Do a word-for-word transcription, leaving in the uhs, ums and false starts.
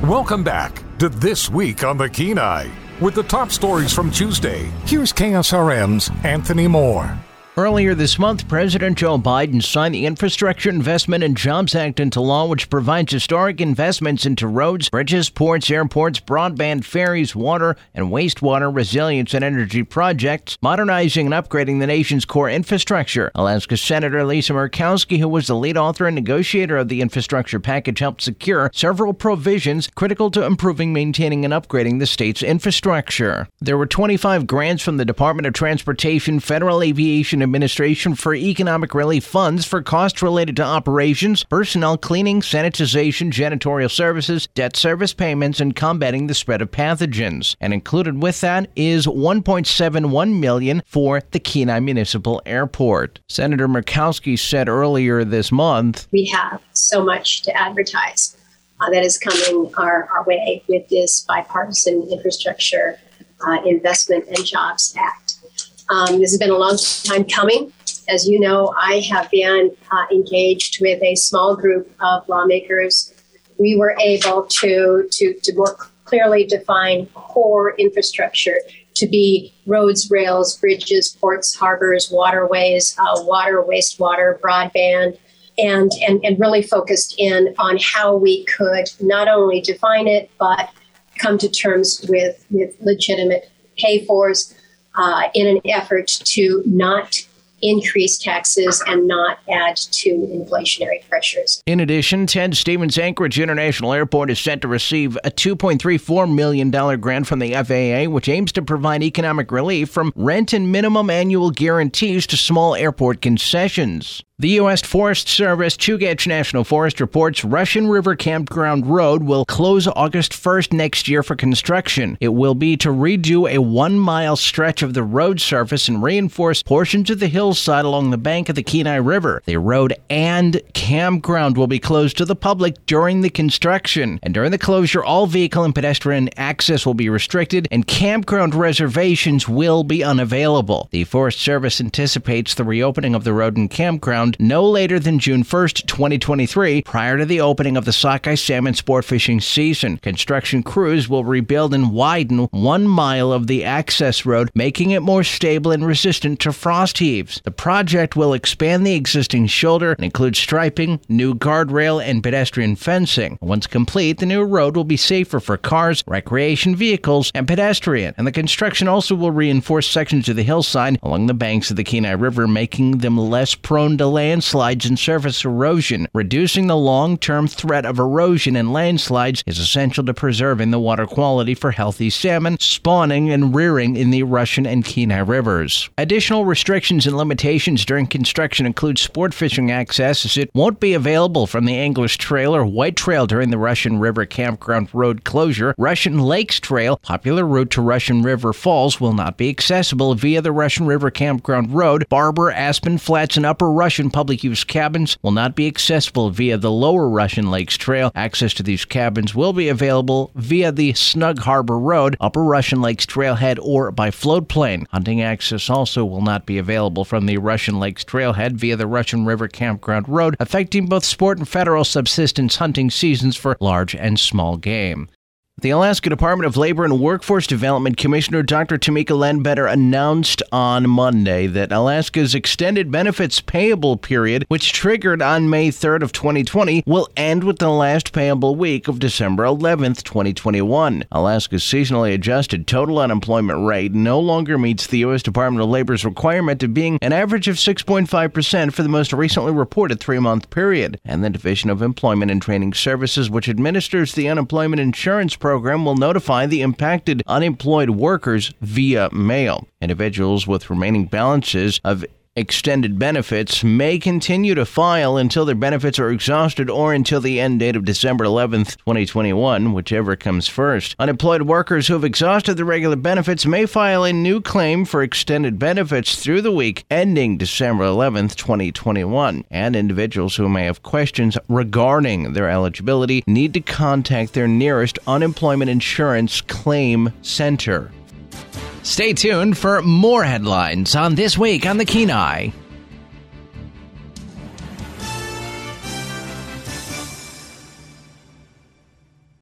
Welcome back to This Week on the Kenai. With the top stories from Tuesday, here's K S R M's Anthony Moore. Earlier this month, President Joe Biden signed the Infrastructure Investment and Jobs Act into law, which provides historic investments into roads, bridges, ports, airports, broadband, ferries, water, and wastewater resilience and energy projects, modernizing and upgrading the nation's core infrastructure. Alaska Senator Lisa Murkowski, who was the lead author and negotiator of the infrastructure package, helped secure several provisions critical to improving, maintaining, and upgrading the state's infrastructure. There were twenty-five grants from the Department of Transportation, Federal Aviation Administration for economic relief funds for costs related to operations, personnel, cleaning, sanitization, janitorial services, debt service payments, and combating the spread of pathogens. And included with that is one point seven one million dollars for the Kenai Municipal Airport. Senator Murkowski said earlier this month, "We have so much to advertise uh, that is coming our, our way with this bipartisan infrastructure uh, investment and jobs act. Um, this has been a long time coming. As you know, I have been uh, engaged with a small group of lawmakers. We were able to, to, to more clearly define core infrastructure to be roads, rails, bridges, ports, harbors, waterways, uh, water, wastewater, broadband, and, and, and really focused in on how we could not only define it, but come to terms with, with legitimate pay-fors, Uh, in an effort to not increase taxes and not add to inflationary pressures." In addition, Ted Stevens Anchorage International Airport is set to receive a two point three four million dollars grant from the F A A, which aims to provide economic relief from rent and minimum annual guarantees to small airport concessions. The U S Forest Service Chugach National Forest reports Russian River Campground Road will close August first next year for construction. It will be to redo a one-mile stretch of the road surface and reinforce portions of the hillside along the bank of the Kenai River. The road and campground will be closed to the public during the construction. And during the closure, all vehicle and pedestrian access will be restricted, and campground reservations will be unavailable. The Forest Service anticipates the reopening of the road and campground no later than June first, twenty twenty-three, prior to the opening of the sockeye salmon sport fishing season. Construction crews will rebuild and widen one mile of the access road, making it more stable and resistant to frost heaves. The project will expand the existing shoulder and include striping, new guardrail, and pedestrian fencing. Once complete, the new road will be safer for cars, recreation vehicles, and pedestrians. And the construction also will reinforce sections of the hillside along the banks of the Kenai River, making them less prone to landslides and surface erosion. Reducing the long-term threat of erosion and landslides is essential to preserving the water quality for healthy salmon spawning and rearing in the Russian and Kenai rivers. Additional restrictions and limitations during construction include sport fishing access, as it won't be available from the Anglers Trail or White Trail during the Russian River Campground Road closure. Russian Lakes Trail, popular route to Russian River Falls, will not be accessible via the Russian River Campground Road. Barber, Aspen Flats, and Upper Russian public use cabins will not be accessible via the Lower Russian Lakes Trail. Access to these cabins will be available via the Snug Harbor Road, Upper Russian Lakes Trailhead, or by float plane. Hunting access also will not be available from the Russian Lakes Trailhead via the Russian River Campground Road, affecting both sport and federal subsistence hunting seasons for large and small game. The Alaska Department of Labor and Workforce Development Commissioner Doctor Tamika Ledbetter announced on Monday that Alaska's extended benefits payable period, which triggered on May third of twenty twenty, will end with the last payable week of December eleventh, twenty twenty-one. Alaska's seasonally adjusted total unemployment rate no longer meets the U S Department of Labor's requirement of being an average of six point five percent for the most recently reported three-month period, and the Division of Employment and Training Services, which administers the unemployment insurance program, program will notify the impacted unemployed workers via mail. Individuals with remaining balances of extended benefits may continue to file until their benefits are exhausted or until the end date of December eleventh, twenty twenty-one, whichever comes first. Unemployed workers who have exhausted their regular benefits may file a new claim for extended benefits through the week ending December eleventh, twenty twenty-one. And individuals who may have questions regarding their eligibility need to contact their nearest unemployment insurance claim center. Stay tuned for more headlines on This Week on the Kenai.